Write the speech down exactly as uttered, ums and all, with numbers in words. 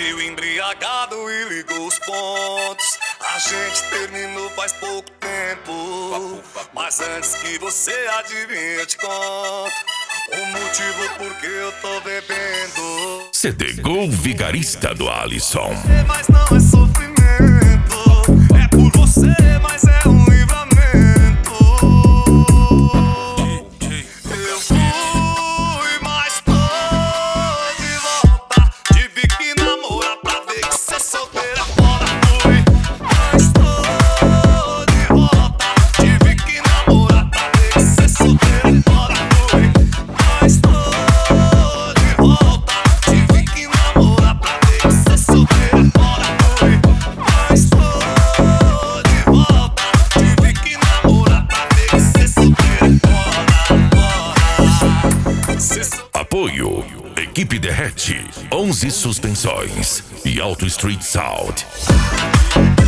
viu embriagado e ligou os pontos. A gente terminou faz pouco tempo, mas antes que você adivinhe eu te conto o motivo por que eu tô bebendo. C D Gol Vigarista do Alisson. Mas não é sofrimento, é por você, mas é um livramento. Eu fui, mas tô de volta. Tive que namorar pra ver que ser solteira fora. Fui, mas tô de volta. Tive que namorar pra ver que ser solteira fora. Fui, mas tô de volta. Tive que namorar pra ver que ser solteira fora. Fui, mas tô de volta. Tive que namorar pra ver que ser solteira fora. Apoio Equipe Derrete, onze Suspensões e Auto Street Sound.